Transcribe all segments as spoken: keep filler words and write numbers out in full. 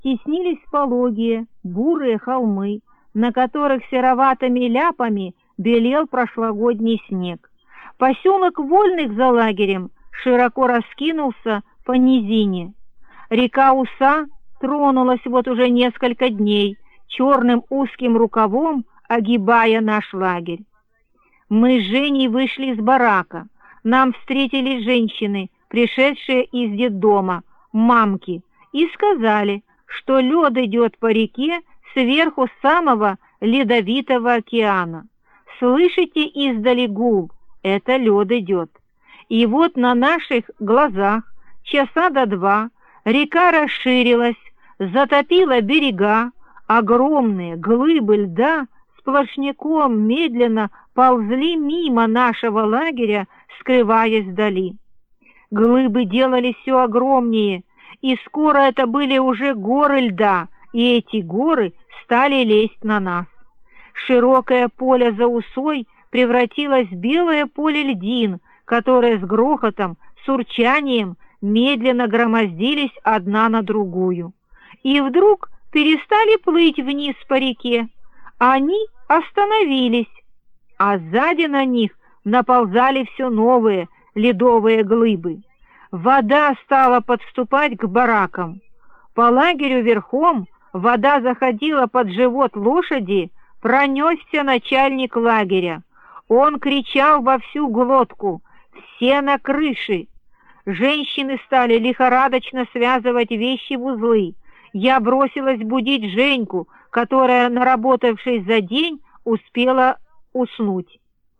теснились пологие, бурые холмы, на которых сероватыми ляпами белел прошлогодний снег. Поселок Вольных за лагерем широко раскинулся по низине. Река Уса тронулась вот уже несколько дней, черным узким рукавом огибая наш лагерь. Мы с Женей вышли из барака. Нам встретились женщины, пришедшие из детдома, мамки, и сказали, что лед идет по реке сверху самого ледовитого океана. Слышите издали гул? Это лед идет. И вот на наших глазах часа до два река расширилась, затопила берега, огромные глыбы льда сплошняком медленно ползли мимо нашего лагеря, скрываясь вдали. Глыбы делались все огромнее, и скоро это были уже горы льда, и эти горы стали лезть на нас. Широкое поле за Усой превратилось в белое поле льдин, которые с грохотом, с урчанием медленно громоздились одна на другую. И вдруг перестали плыть вниз по реке. Они остановились, а сзади на них наползали все новые ледовые глыбы. Вода стала подступать к баракам. По лагерю верхом вода заходила под живот лошади, пронесся начальник лагеря. Он кричал во всю глотку: «Все на крыше!» Женщины стали лихорадочно связывать вещи в узлы. Я бросилась будить Женьку, которая, наработавшись за день, успела уснуть.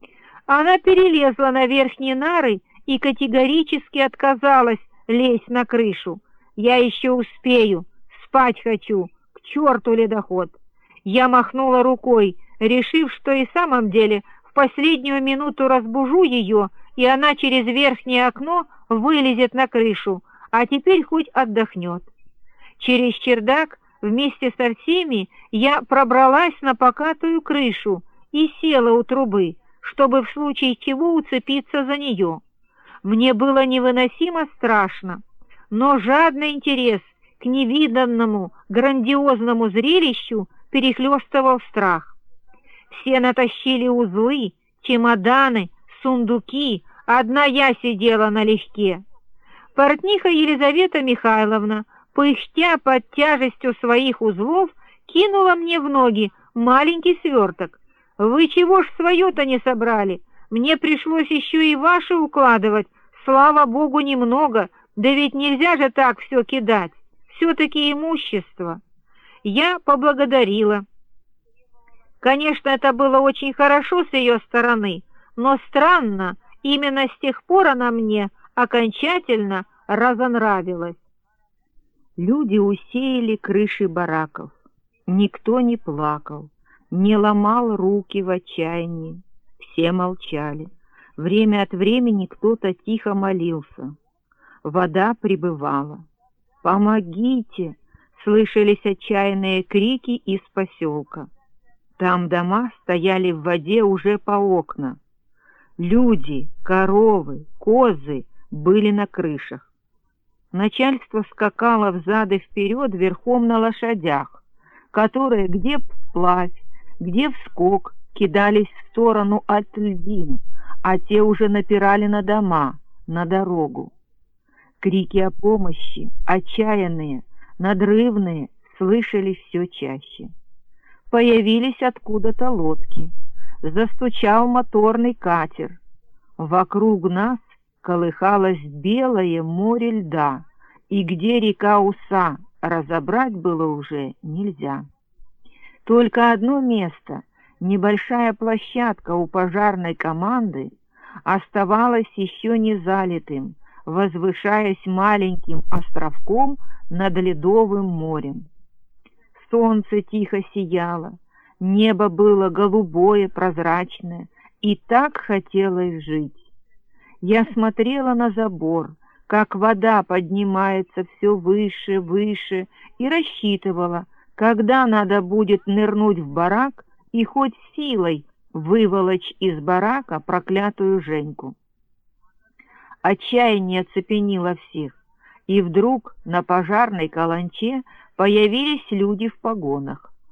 Она перелезла на верхние нары и категорически отказалась лезть на крышу. «Я еще успею, спать хочу, к черту ледоход!» Я махнула рукой, решив, что и в самом деле в последнюю минуту разбужу ее, и она через верхнее окно вылезет на крышу, а теперь хоть отдохнет. Через чердак вместе со всеми я пробралась на покатую крышу и села у трубы, чтобы в случае чего уцепиться за нее. Мне было невыносимо страшно, но жадный интерес к невиданному, грандиозному зрелищу перехлестывал страх. Все натащили узлы, чемоданы, сундуки, одна я сидела налегке. Портниха Елизавета Михайловна, пыхтя под тяжестью своих узлов, кинула мне в ноги маленький сверток. «Вы чего ж свое-то не собрали? Мне пришлось еще и ваши укладывать. Слава богу, немного, да ведь нельзя же так все кидать. Все-таки имущество». Я поблагодарила. Конечно, это было очень хорошо с ее стороны, но странно, именно с тех пор она мне окончательно разонравилась. Люди усеяли крыши бараков. Никто не плакал, не ломал руки в отчаянии. Все молчали. Время от времени кто-то тихо молился. Вода прибывала. «Помогите!» — слышались отчаянные крики из поселка. Там дома стояли в воде уже по окна. Люди, коровы, козы были на крышах. Начальство скакало взад и вперед верхом на лошадях, которые где вплавь, где вскок кидались в сторону от льдин, а те уже напирали на дома, на дорогу. Крики о помощи, отчаянные, надрывные, слышались все чаще. Появились откуда-то лодки. Застучал моторный катер. Вокруг нас колыхалось белое море льда, и где река Уса разобрать было уже нельзя. Только одно место, небольшая площадка у пожарной команды, оставалось еще не залитым, возвышаясь маленьким островком над ледовым морем. Солнце тихо сияло, небо было голубое, прозрачное, и так хотелось жить. Я смотрела на забор, как вода поднимается все выше, выше, и рассчитывала, когда надо будет нырнуть в барак и хоть силой выволочь из барака проклятую Женьку. Отчаяние оцепенило всех, и вдруг на пожарной каланче появились люди в погонах.